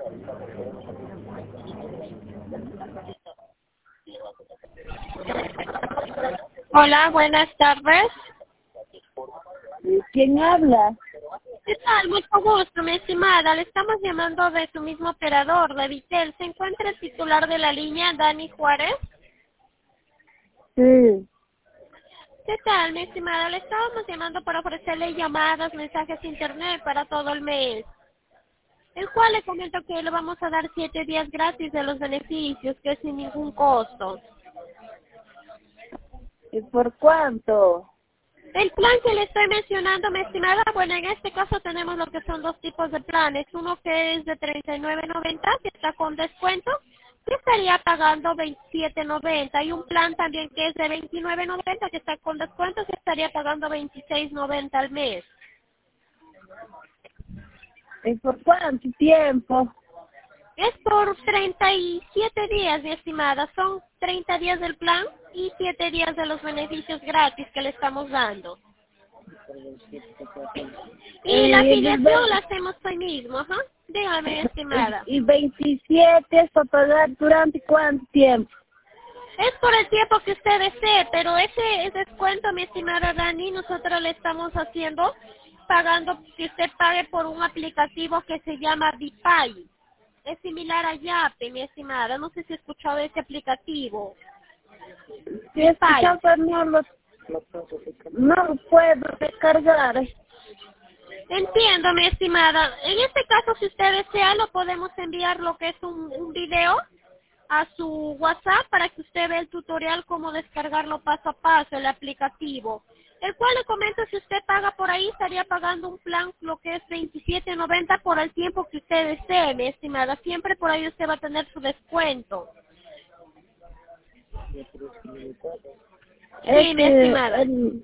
Hola, buenas tardes. ¿Quién habla? ¿Qué tal? Mucho gusto, mi estimada. Le estamos llamando de su mismo operador, de Vitel. ¿Se encuentra el titular de la línea, Dani Juárez? Sí. ¿Qué tal, mi estimada? Le estábamos llamando para ofrecerle llamadas, mensajes internet para todo el mes, el cual le comento que le vamos a dar 7 días gratis de los beneficios, que es sin ningún costo. ¿Y por cuánto? El plan que le estoy mencionando, mi estimada, bueno, en este caso tenemos lo que son dos tipos de planes. Uno que es de 39.90, que está con descuento, que estaría pagando 27.90. Y un plan también que es de 29.90, que está con descuento, que estaría pagando 26.90 al mes. ¿Y por cuánto tiempo? Es por 37 días, mi estimada. Son 30 días del plan y 7 días de los beneficios gratis que le estamos dando. Y la afiliación la hacemos hoy mismo, ajá. Dígame, estimada. ¿Y 27 es para pagar durante cuánto tiempo? Es por el tiempo que usted desee, pero ese descuento, mi estimada Dani, nosotros le estamos haciendo pagando, que usted pague por un aplicativo que se llama Dipay. Es similar a Yape, mi estimada. No sé si ha escuchado ese aplicativo. Si es que no lo puedo descargar. Entiendo, mi estimada. En este caso, si usted desea, lo podemos enviar lo que es un video a su WhatsApp para que usted vea el tutorial cómo descargarlo paso a paso, el aplicativo. El cual le comento, si usted paga por ahí, estaría pagando un plan, lo que es 27.90 por el tiempo que usted desee, mi estimada. Siempre por ahí usted va a tener su descuento. Sí, mi estimada.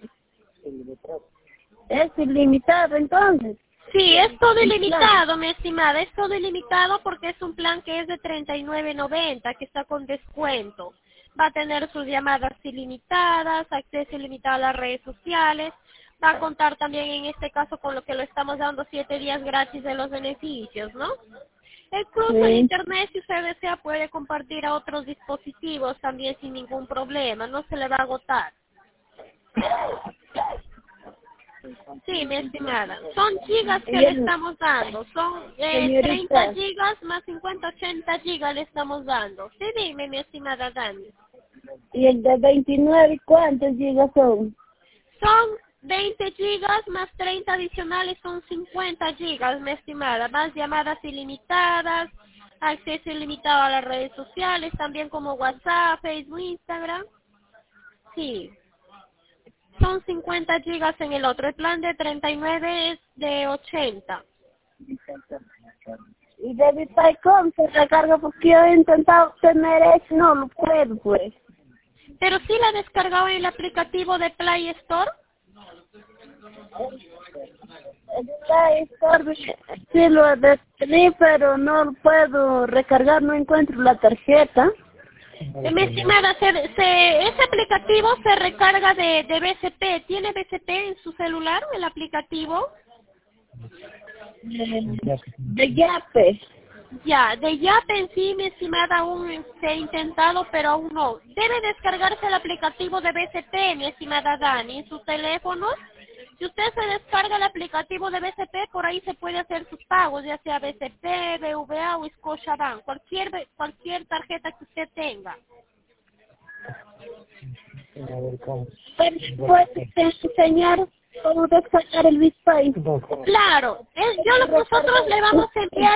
Es ilimitado, entonces. Sí, es todo ilimitado, mi estimada. Es todo ilimitado porque es un plan que es de 39.90, que está con descuento. Va a tener sus llamadas ilimitadas, acceso ilimitado a las redes sociales. Va a contar también en este caso con lo que lo estamos dando 7 días gratis de los beneficios, ¿no? Incluso en internet, si usted desea, puede compartir a otros dispositivos también sin ningún problema. No se le va a agotar. Sí, mi estimada. Son gigas que le estamos dando. Son 30 gigas más 50, 80 gigas le estamos dando. Sí, dime, mi estimada Dani. ¿Y el de 29 cuántos gigas son? Son 20 gigas más 30 adicionales, son 50 gigas, mi estimada. Más llamadas ilimitadas, acceso ilimitado a las redes sociales, también como WhatsApp, Facebook, Instagram. Sí. Son 50 gigas en el otro. El plan de 39 es de 80. ¿Y de Vitacom se recarga? Porque yo he intentado obtener eso, no lo puedo, pues. Pero sí la descargado en el aplicativo de Play Store. El Play Store sí lo descargué, pero no lo puedo recargar, no encuentro la tarjeta. Mi estimada, ese aplicativo se recarga de BCP. ¿Tiene BCP en su celular, el aplicativo? De Yape. Ya, de Yape en sí, mi estimada, aún se ha intentado, pero aún no. Debe descargarse el aplicativo de BCP, mi estimada Dani, en sus teléfonos. Si usted se descarga el aplicativo de BCP, por ahí se puede hacer sus pagos, ya sea BCP, BVA o Scotiabank, cualquier tarjeta que usted tenga. ¿Puede enseñar cómo descargar el Bitpay? Claro, nosotros le vamos a enviar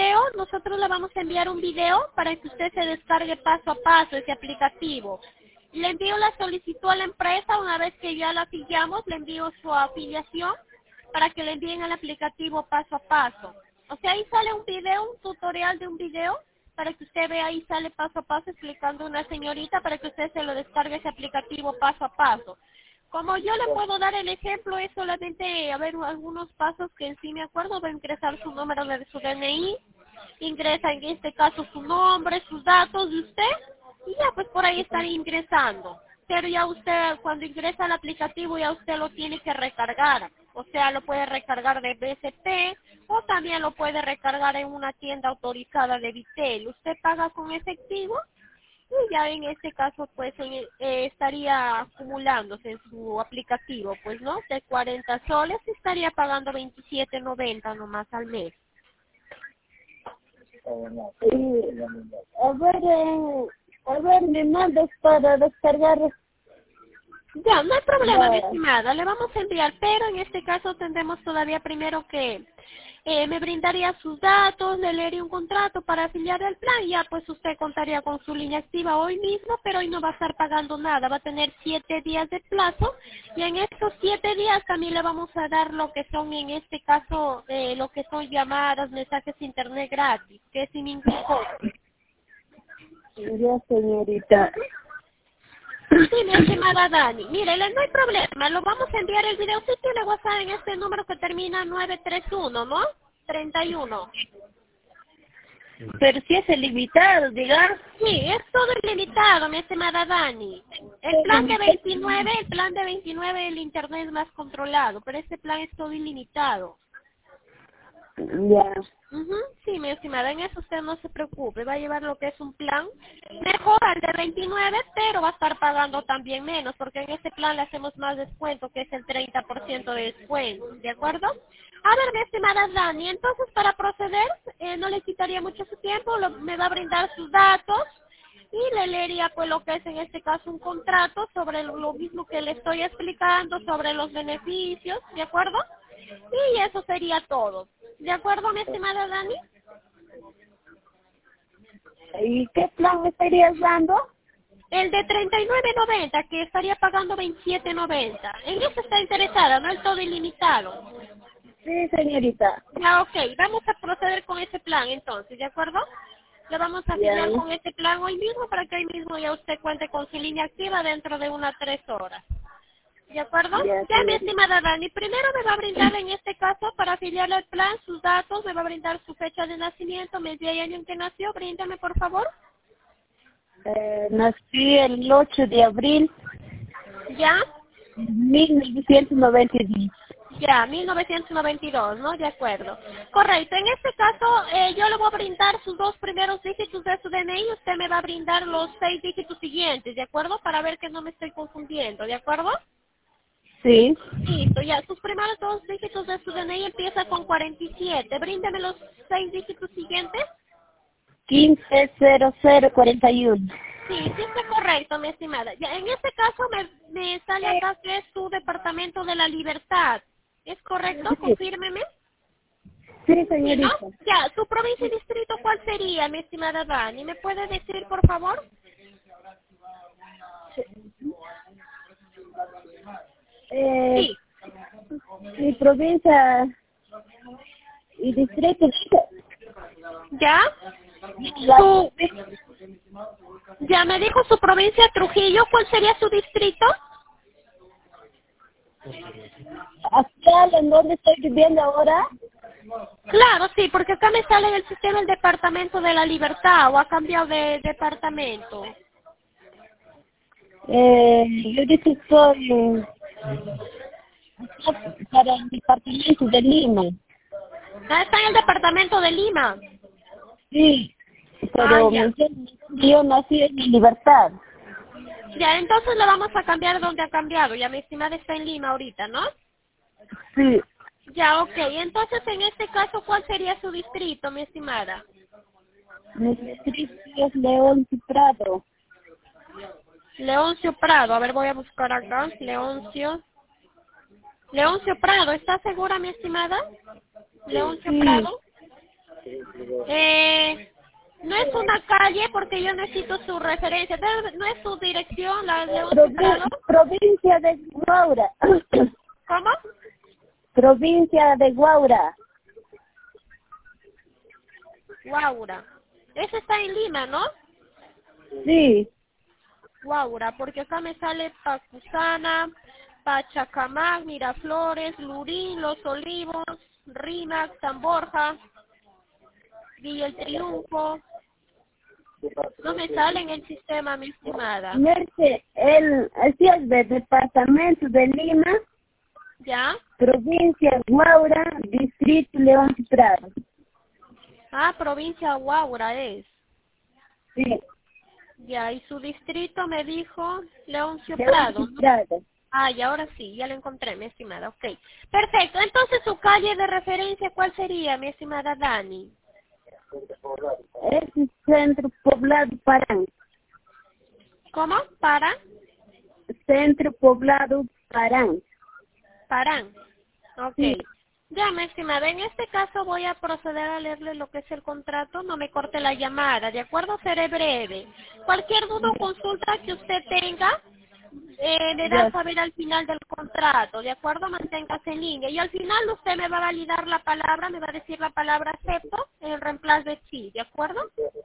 un video para que usted se descargue paso a paso ese aplicativo. Le envío la solicitud a la empresa, una vez que ya la afiliamos, le envío su afiliación para que le envíen el aplicativo paso a paso. O sea, ahí sale un video, un tutorial de un video, para que usted vea, ahí sale paso a paso explicando a una señorita para que usted se lo descargue ese aplicativo paso a paso. Como yo le puedo dar el ejemplo, es solamente, a ver, algunos pasos que en sí me acuerdo. Va a ingresar su número de su DNI, ingresa en este caso su nombre, sus datos de usted, y ya pues por ahí están ingresando. pero ya usted cuando ingresa al aplicativo ya usted lo tiene que recargar. O sea, lo puede recargar de BCP o también lo puede recargar en una tienda autorizada de Vitel. Usted paga con efectivo y ya en este caso pues estaría acumulándose en su aplicativo, pues no, de 40 soles estaría pagando 27.90 nomás al mes. A ver, me mandas para descargar. Ya, no hay problema, mi Ya. estimada, le vamos a enviar, pero en este caso tendremos todavía primero que me brindaría sus datos, le leería un contrato para afiliar al plan, y ya pues usted contaría con su línea activa hoy mismo, pero hoy no va a estar pagando nada, va a tener 7 días de plazo, y en estos 7 días también le vamos a dar lo que son, en este caso, lo que son llamadas, mensajes internet gratis, que es sin ningún costo. Ya, señorita. Sí, mi estimada Dani. Mire, no hay problema. Lo vamos a enviar el video. Sí tiene WhatsApp en este número que termina 931, ¿no? 31. Pero si es ilimitado, digamos. Sí, es todo ilimitado, mi estimada Dani. El plan de 29, el internet es más controlado, pero este plan es todo ilimitado. Ya. Ujú, sí, mi estimada, en eso usted no se preocupe, va a llevar lo que es un plan mejor al de 29, pero va a estar pagando también menos, porque en este plan le hacemos más descuento, que es el 30% de descuento, ¿de acuerdo? A ver, mi estimada Dani, entonces para proceder, no le quitaría mucho su tiempo, me va a brindar sus datos, y le leería pues lo que es en este caso un contrato sobre lo mismo que le estoy explicando, sobre los beneficios, ¿de acuerdo? Y eso sería todo. ¿De acuerdo, mi estimada Dani? ¿Y qué plan me estarías dando? El de 39.90, que estaría pagando 27.90. En eso está interesada, no el todo ilimitado. Sí, señorita. Ya, ok. Vamos a proceder con ese plan entonces, ¿de acuerdo? Le vamos a Ya. afiliar con este plan hoy mismo para que hoy mismo ya usted cuente con su línea activa dentro de unas 3 horas. ¿De acuerdo? Ya, Ya, mi señorita. estimada Dani, primero me va a brindar en este caso para afiliarle al plan sus datos, me va a brindar su fecha de nacimiento, mes, día y año en que nació, bríndame por favor. Nací el 8 de abril Ya, de 1992. ya, 1992, ¿no? De acuerdo. Correcto, en este caso yo le voy a brindar sus 2 primeros dígitos de su DNI y usted me va a brindar los 6 dígitos siguientes, ¿de acuerdo? Para ver que no me estoy confundiendo, ¿de acuerdo? Sí. Listo, ya, sus primeros 2 dígitos de su DNI empieza con 47. Bríndeme los 6 dígitos siguientes. 150041. Sí, sí está correcto, mi estimada. Ya, en este caso me sale acá que es su departamento de la libertad. ¿Es correcto? Sí, Confírmeme. sí, Sí, ¿no? señorita. Ya, su provincia y distrito, ¿cuál sería, mi estimada Dani? ¿Me puede decir, por favor? Eh, Sí. mi provincia y distrito. ¿Ya? La, Su, ya me dijo su provincia Trujillo, ¿cuál sería su distrito? actual en donde estoy viviendo ahora. Claro, sí, porque acá me sale en el sistema el departamento de la libertad o ha cambiado de departamento. Yo ahorita estoy para el departamento de Lima. Ah, está en el departamento de Lima. Sí, Ah, pero ya. yo nací en mi libertad. Ya, entonces lo vamos a cambiar donde ha cambiado. Ya mi estimada está en Lima ahorita, ¿no? Sí, Ya, ok. Entonces, en este caso, ¿cuál sería su distrito, mi estimada? mi distrito es León Prado. Leoncio Prado. A ver, voy a buscar acá. Leoncio Prado. ¿Está segura, mi estimada? Leoncio Sí, Prado. No es una calle porque yo necesito su referencia. No es su dirección, la de Leoncio Prado. provincia de Guaura. ¿Cómo? Provincia de Guaura. Guaura. Ese está en Lima, ¿no? Sí, Guaura, porque acá me sale Pacusana, Pachacamac, Miraflores, Lurín, Los Olivos, Rímac, San Borja, Villa El Triunfo. No me sale en el sistema, mi estimada. Merce, él sí es del departamento de Lima, ¿Ya? provincia Guaura, distrito León Prado. Ah, provincia Huaura es. Sí, Ya, y su distrito me dijo Leoncio León Prado, ¿no? Prado. Ah, y ahora sí, ya lo encontré, mi estimada, ok. Perfecto, entonces su calle de referencia, ¿cuál sería, mi estimada Dani? Es el centro poblado Parán. ¿Cómo? ¿Para? Centro poblado Parán. Parán. Ok. Sí, Ya, mi estimada, en este caso voy a proceder a leerle lo que es el contrato, no me corte la llamada, ¿de acuerdo? Seré breve. Cualquier duda o consulta que usted tenga, le da a ya, saber al final del contrato, ¿de acuerdo? Manténgase en línea. Y al final usted me va a validar la palabra, me va a decir la palabra acepto en reemplazo de sí, ¿de acuerdo?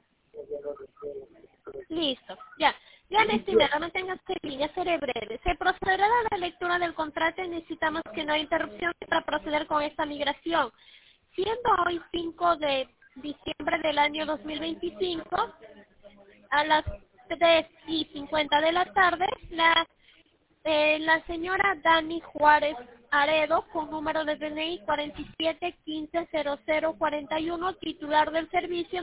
Listo, ya. Ya, mi estimada, manténgase en línea, seré breve. Se procederá a la lectura del contrato y necesitamos que no haya interrupción para proceder con esta migración. Siendo hoy 5 de diciembre del año 2025, a las 3:50 de la tarde, la señora Dani Juárez Aredo, con número de DNI 47150041, titular del servicio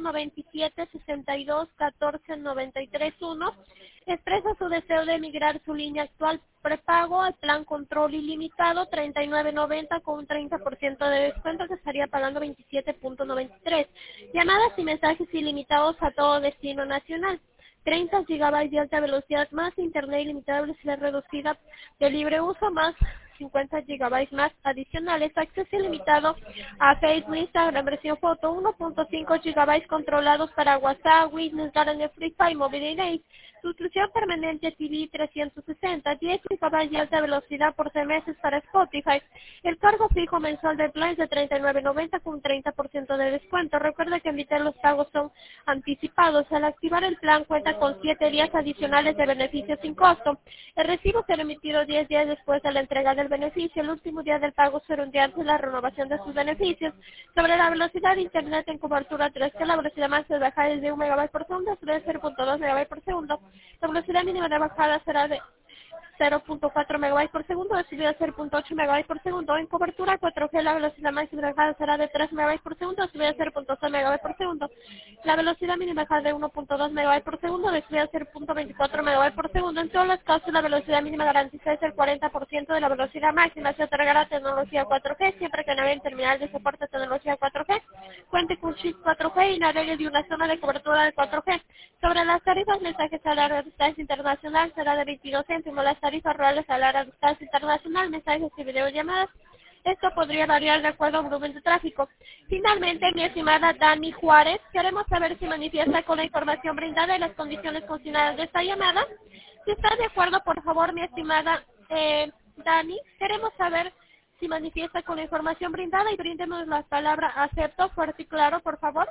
97621493.1, expresa su deseo de migrar su línea actual prepago al plan control ilimitado 39.90 con un 30% de descuento, que estaría pagando 27.93. Llamadas y mensajes ilimitados a todo destino nacional. 30 gigabytes de alta velocidad más internet ilimitado, velocidad reducida de libre uso más 50 gigabytes más adicionales, acceso ilimitado a Facebook, Instagram, versión foto, 1.5 gigabytes controlados para WhatsApp, Witness, Garden, Free Fire, Mobile, suscripción permanente TV 360, 10 gigabytes de alta velocidad por 6 meses para Spotify. El cargo fijo mensual del plan es de 39.90 con un 30% de descuento. Recuerda que en mitad los pagos son anticipados. Al activar el plan cuenta con 7 días adicionales de beneficio sin costo. El recibo será emitido 10 días después de la entrega del beneficio. El último día del pago será un día antes de la renovación de sus beneficios. Sobre la velocidad de internet en cobertura 3G, la velocidad máxima de bajada es de 1 megabyte por segundo, sobre 0.2 megabytes por segundo. La velocidad mínima de bajada será de 0.4 megabytes por segundo, de subida 0.8 megabytes por segundo. En cobertura 4G, la velocidad máxima de bajada será de 3 megabytes por segundo, de subida 0.6 megabytes por segundo. La velocidad mínima de bajada de 1.2 megabytes por segundo, de subida 0.24 megabytes por segundo. En todos los casos, la velocidad mínima garantizada es el 40% de la velocidad máxima. Se otorgará tecnología 4G siempre que navegue en terminal de soporte de tecnología 4G, cuente con chip 4G y navegue de una zona de cobertura de 4G. Sobre las tarifas, mensajes a larga distancia internacional será de 22 céntimos. Las tarifas reales a larga distancia internacional, mensajes y videollamadas, esto podría variar de acuerdo al volumen de tráfico. Finalmente, mi estimada Dani Juárez, queremos saber si manifiesta con la información brindada y las condiciones consignadas de esta llamada. Si está de acuerdo, por favor, mi estimada Dani, queremos saber si manifiesta con la información brindada y bríndemos la palabra acepto fuerte y claro, por favor.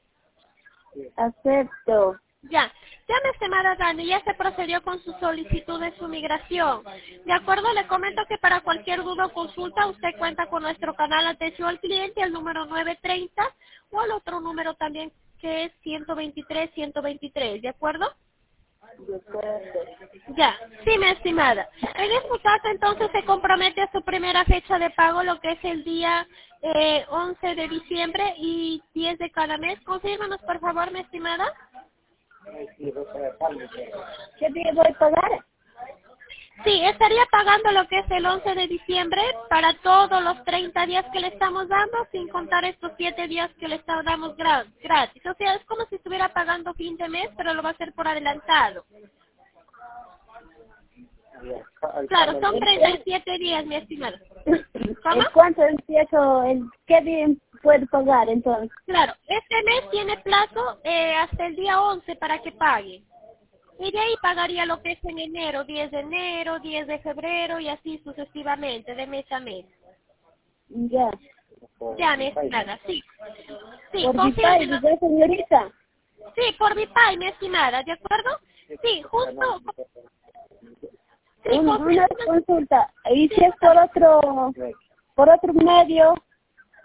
acepto. Ya, mi estimada Dani, ya se procedió con su solicitud de su migración. De acuerdo, le comento que para cualquier duda o consulta usted cuenta con nuestro canal atención al cliente, el número 930, o el otro número también que es 123, ¿de acuerdo? De acuerdo. Ya, sí, mi estimada. En este caso, entonces, se compromete a su primera fecha de pago, lo que es el día 11 de diciembre y 10 de cada mes. Confírmanos, por favor, mi estimada. ¿Qué día voy a pagar? Sí, estaría pagando lo que es el 11 de diciembre para todos los 30 días que le estamos dando, sin contar estos 7 días que le damos gratis. O sea, es como si estuviera pagando fin de mes, pero lo va a hacer por adelantado. Claro, son 37 días, mi estimado. ¿Cómo? ¿En cuánto empiezo? ¿Qué día puedo pagar entonces? Claro, este mes tiene plazo hasta el día 11 para que pague. Y de ahí pagaría lo que es en enero, 10 de enero, 10 de febrero y así sucesivamente, de mes a mes. Ya. Ya, mi estimada, sí. Sí, Por mi confírmelo. país, señorita. Sí, por Vipay, mi estimada, ¿de acuerdo? Sí, justo. Sí, Una confírmelo. consulta. ¿Y si es por otro medio?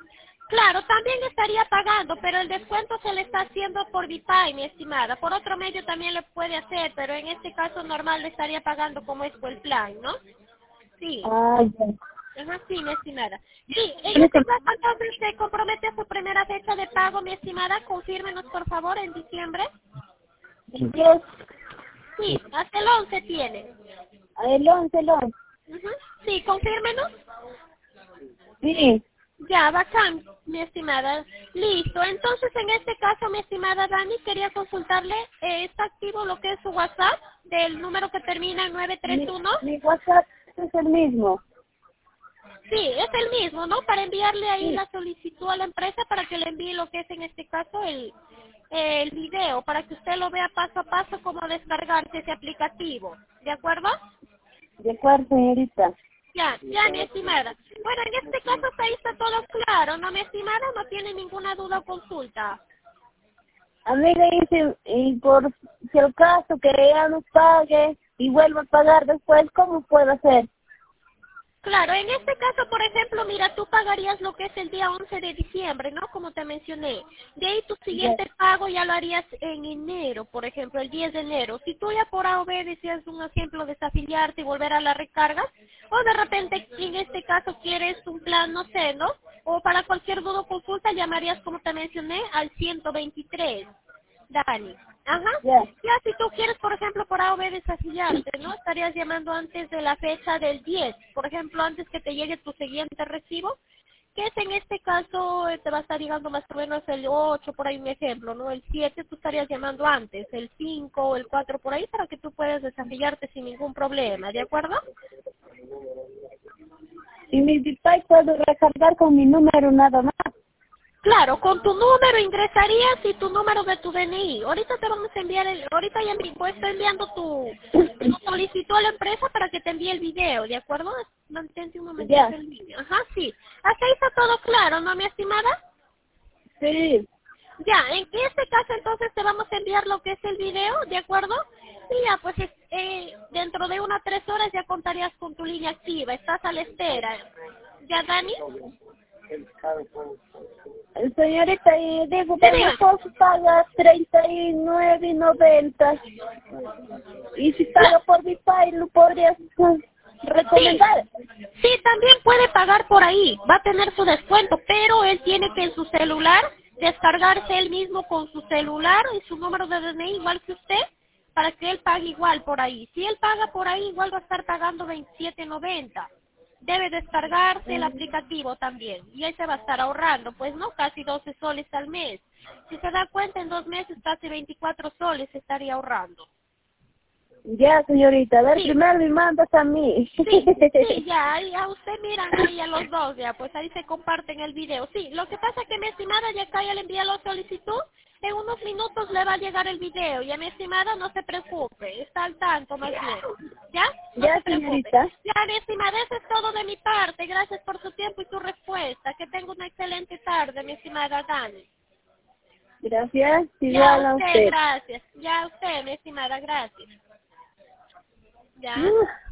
Claro, también estaría pagando, pero el descuento se le está haciendo por Vipay, mi estimada. Por otro medio también le puede hacer, pero en este caso normal le estaría pagando como es por el plan, ¿no? Sí. Ah, ya. Ajá, sí, mi estimada. Sí, en este caso entonces se compromete a su primera fecha de pago, mi estimada. Confírmenos, por favor, en diciembre. 10, Sí, hasta el 11 tiene. el 11, el 11. Ujú. Sí, confírmenos. Sí, Ya, bacán, mi estimada. Listo. Entonces, en este caso, mi estimada Dani, quería consultarle, ¿está activo lo que es su WhatsApp del número que termina en mi, 931? mi WhatsApp es el mismo. Sí, es el mismo, ¿no? Para enviarle ahí Sí, la solicitud a la empresa para que le envíe lo que es en este caso el video, para que usted lo vea paso a paso cómo descargarse ese aplicativo. ¿De acuerdo? de acuerdo, señorita. Ya, ya, mi estimada. Bueno, en este caso ahí está todo claro, ¿no, mi estimada? No tiene ninguna duda o consulta. A mí me dice, y por si el caso que ella no pague y vuelva a pagar después, ¿cómo puedo hacer? Claro, en este caso, por ejemplo, mira, tú pagarías lo que es el día 11 de diciembre, ¿no? Como te mencioné. De ahí tu Ya, siguiente pago ya lo harías en enero, por ejemplo, el 10 de enero. Si tú ya por A o B deseas un ejemplo desafiliarte y volver a la recarga, o de repente en este caso quieres un plan, no sé, ¿no? O para cualquier duda o consulta llamarías, como te mencioné, al 123. Dani. Ajá. ya. Ya, si tú quieres, por ejemplo, por A o B desafiliarte, ¿no? Estarías llamando antes de la fecha del 10, por ejemplo, antes que te llegue tu siguiente recibo, que es en este caso, te va a estar llegando más o menos el 8, por ahí un ejemplo, ¿no? El 7 tú estarías llamando antes, el 5 o el 4 por ahí, para que tú puedas desafiliarte sin ningún problema, ¿de acuerdo? Y mi Vipay puedo recargar con mi número nada más. Claro, con tu número ingresarías y tu número de tu DNI. Ahorita te vamos a enviar, ahorita ya mismo estoy enviando tu solicitud a la empresa para que te envíe el video, ¿de acuerdo? Mantente un momentito Ya, en línea. Ajá, sí. Hasta ahí está todo claro, ¿no, mi estimada? sí, Ya, en este caso entonces te vamos a enviar lo que es el video, ¿de acuerdo? Y ya, pues dentro de unas 3 horas ya contarías con tu línea activa, estás a la espera. ¿Ya, Dani? señorita, y digo, Sí, pero mi dime. esposo paga 39.90. Y si paga por Vipay, ¿lo podrías Sí, recomendar? sí, también puede pagar por ahí, va a tener su descuento, pero él tiene que en su celular descargarse él mismo con su celular y su número de DNI igual que usted, para que él pague igual por ahí. Si él paga por ahí, igual va a estar pagando 27.90. Debe descargarse el aplicativo también, y ahí se va a estar ahorrando, pues no, casi 12 soles al mes. Si se da cuenta, en 2 meses casi 24 soles se estaría ahorrando. Ya, señorita, a ver, Sí, primero me mandas a mí. sí, sí, ya, ahí a usted miran ahí a los dos, ya, pues ahí se comparten el video. Sí, lo que pasa es que mi estimada ya acá ya le envía la solicitud, en unos minutos le va a llegar el video, y a mi estimada no se preocupe, está al tanto más bien, ¿ya? No Ya, se preocupe. señorita. Ya, mi estimada, eso es todo de mi parte, gracias por su tiempo y su respuesta, que tenga una excelente tarde, mi estimada Dani. Gracias, Ya, a igual a usted, usted. gracias, ya a usted, mi estimada, gracias. Ya. Uf.